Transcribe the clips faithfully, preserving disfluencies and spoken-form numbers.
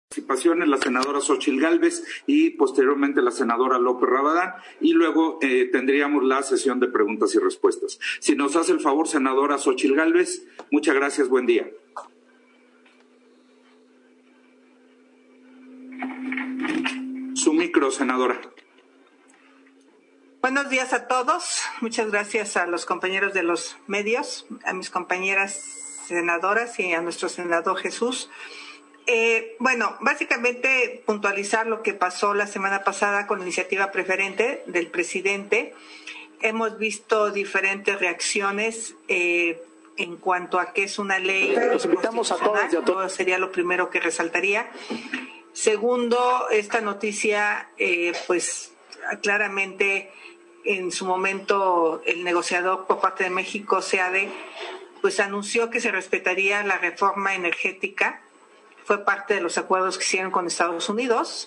Participaciones, la senadora Xóchitl Gálvez y posteriormente la senadora López Rabadán, y luego eh, tendríamos la sesión de preguntas y respuestas. Si nos hace el favor, senadora Xóchitl Gálvez, muchas gracias, buen día. Su micro, senadora. Buenos días a todos. Muchas gracias a los compañeros de los medios, a mis compañeras senadoras y a nuestro senador Jesús. Eh, bueno, básicamente puntualizar lo que pasó la semana pasada con la iniciativa preferente del presidente. Hemos visto diferentes reacciones eh, en cuanto a que es una ley. Los invitamos a todos y a todos. Sería lo primero que resaltaría. Segundo, esta noticia, eh, pues claramente en su momento el negociador por parte de México, SEADE, pues anunció que se respetaría la reforma energética. Fue parte de los acuerdos que hicieron con Estados Unidos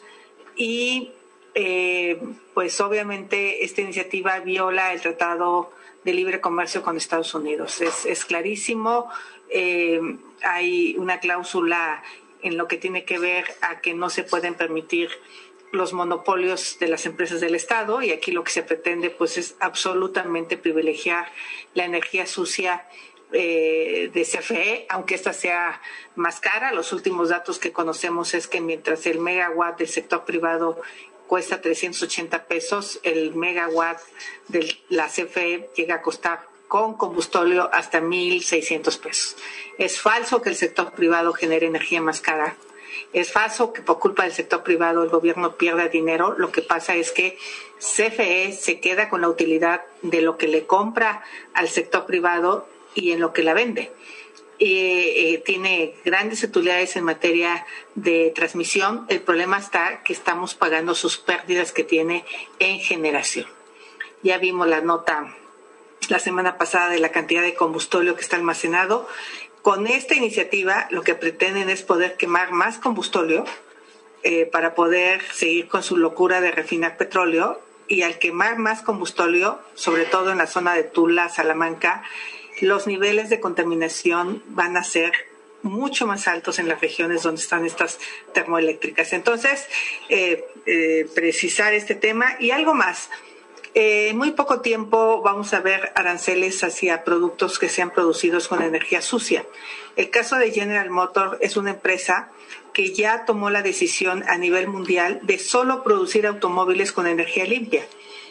y eh, pues obviamente esta iniciativa viola el Tratado de Libre Comercio con Estados Unidos. Es, es clarísimo, eh, hay una cláusula en lo que tiene que ver a que no se pueden permitir los monopolios de las empresas del Estado, y aquí lo que se pretende pues es absolutamente privilegiar la energía sucia Eh, de C F E, aunque esta sea más cara. Los últimos datos que conocemos es que mientras el megawatt del sector privado cuesta trescientos ochenta pesos, el megawatt de la C F E llega a costar con combustóleo hasta mil seiscientos pesos. Es falso que el sector privado genere energía más cara. Es falso que por culpa del sector privado el gobierno pierda dinero. Lo que pasa es que C F E se queda con la utilidad de lo que le compra al sector privado y en lo que la vende. Eh, eh, tiene grandes utilidades en materia de transmisión. El problema está que estamos pagando sus pérdidas que tiene en generación. Ya vimos la nota la semana pasada de la cantidad de combustóleo que está almacenado. Con esta iniciativa lo que pretenden es poder quemar más combustóleo eh, para poder seguir con su locura de refinar petróleo, y al quemar más combustóleo, sobre todo en la zona de Tula, Salamanca, los niveles de contaminación van a ser mucho más altos en las regiones donde están estas termoeléctricas. Entonces, eh, eh, precisar este tema. Y algo más, eh, en muy poco tiempo vamos a ver aranceles hacia productos que sean producidos con energía sucia. El caso de General Motors es una empresa que ya tomó la decisión a nivel mundial de solo producir automóviles con energía limpia.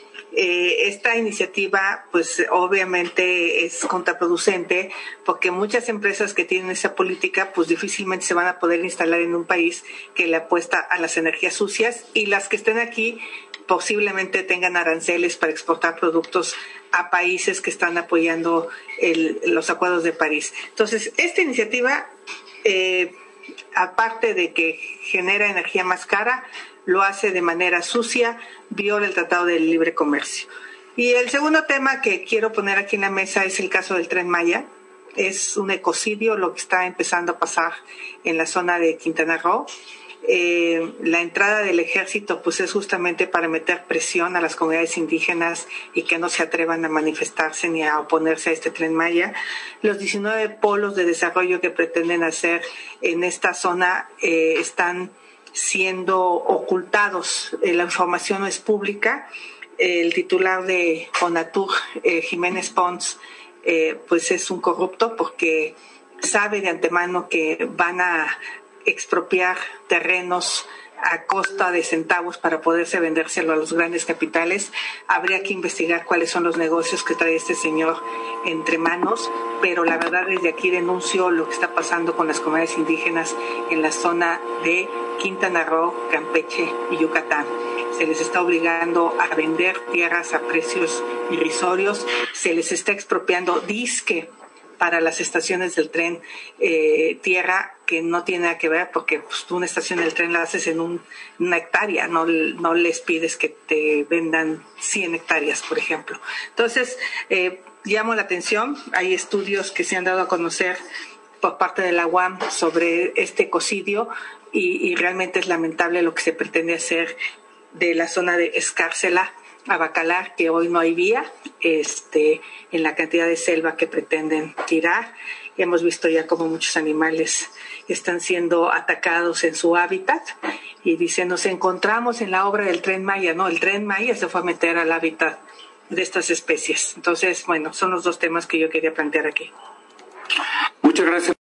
Eh, esta iniciativa pues obviamente es contraproducente, porque muchas empresas que tienen esa política pues difícilmente se van a poder instalar en un país que le apuesta a las energías sucias, y las que estén aquí posiblemente tengan aranceles para exportar productos a países que están apoyando el, los acuerdos de París. Entonces, esta iniciativa, eh, aparte de que genera energía más cara, lo hace de manera sucia, viola el Tratado de Libre Comercio. Y el segundo tema que quiero poner aquí en la mesa es el caso del Tren Maya. Es un ecocidio lo que está empezando a pasar en la zona de Quintana Roo. Eh, la entrada del ejército pues es justamente para meter presión a las comunidades indígenas y que no se atrevan a manifestarse ni a oponerse a este Tren Maya. Los diecinueve polos de desarrollo que pretenden hacer en esta zona eh, están siendo ocultados. Eh, la información no es pública. El titular de Fonatur, eh, Jiménez Pons, eh, pues es un corrupto, porque sabe de antemano que van a expropiar terrenos a costa de centavos para poderse vendérselo a los grandes capitales. Habría que investigar cuáles son los negocios que trae este señor entre manos, pero la verdad desde aquí denuncio lo que está pasando con las comunidades indígenas en la zona de Quintana Roo, Campeche y Yucatán. Se les está obligando a vender tierras a precios irrisorios, se les está expropiando disque para las estaciones del tren, eh, tierra que no tiene nada que ver, porque pues, tú una estación del tren la haces en un, una hectárea, no, no les pides que te vendan cien hectáreas, por ejemplo. Entonces, eh, llamo la atención, hay estudios que se han dado a conocer por parte de la U A M sobre este ecocidio, y, y realmente es lamentable lo que se pretende hacer de la zona de Escárcela a Bacalar, que hoy no hay vía, este, en la cantidad de selva que pretenden tirar. hemos visto ya cómo muchos animales están siendo atacados en su hábitat. Y dice, nos encontramos en la obra del Tren Maya. No, el Tren Maya se fue a meter al hábitat de estas especies. Entonces, bueno, son los dos temas que yo quería plantear aquí. Muchas gracias.